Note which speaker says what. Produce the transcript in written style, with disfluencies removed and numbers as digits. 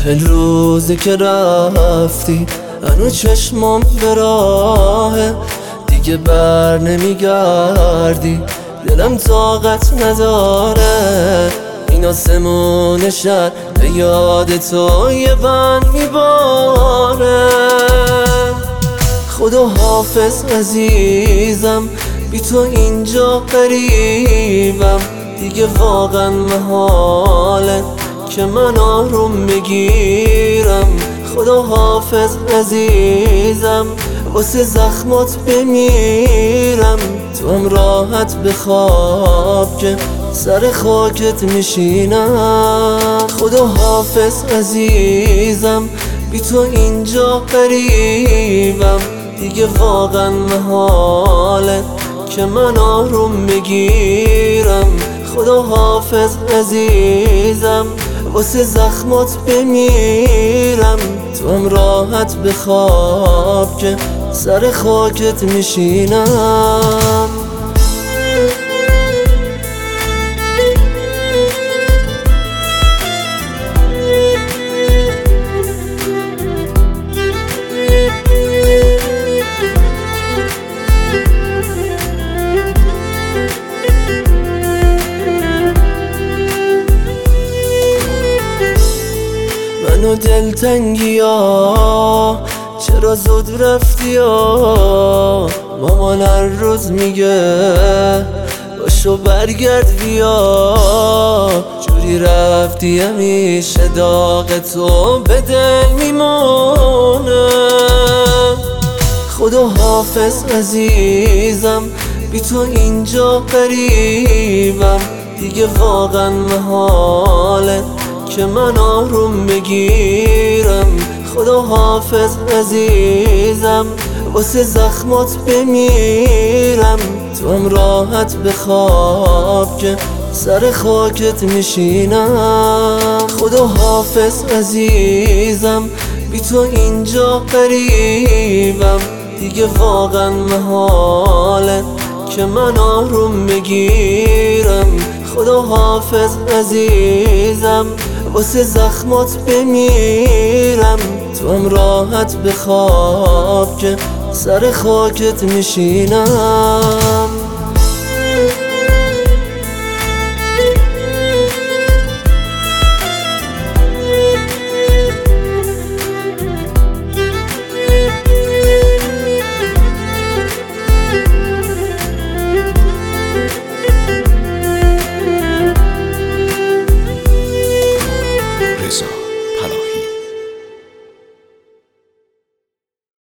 Speaker 1: روزی که رفتی هنو چشمام به راهه، دیگه بر نمیگردی، دلم طاقت نداره. این آسمون شهر به یاد تو یه بند میباره. خدا حافظ عزیزم، بی تو اینجا قریبم، دیگه واقعا محاله که من آروم بگیرم. خدا حافظ عزیزم، واسه زخمات بمیرم، تو هم راحت بخواب که سر خاکت میشینم. خدا حافظ عزیزم، بی تو اینجا قریبم، دیگه واقعا محاله که من آروم بگیرم. خدا حافظ عزیزم، واسه زخمات بمیرم، تو هم راحت بخواب که سر خاکت میشینم. منو دلتنگی ها چرا زود رفتی ها؟ مامان هر روز میگه باشو برگرد بیا، جوری رفتی همیشه داغ تو به دل میمونه. خدا حافظ عزیزم، بی تو اینجا قریبم، دیگه واقعا محاله که من آروم بگیرم. خدا حافظ عزیزم، واسه زخمات بمیرم، تو هم راحت بخواب که سر خاکت میشینم. خدا حافظ عزیزم، بی تو اینجا قریبم، دیگه واقعا محاله که من آروم بگیرم. خدا حافظ عزیزم، واسه زخمات بمیرم، تو هم راحت بخواب که سر خاکت میشینم.
Speaker 2: رضا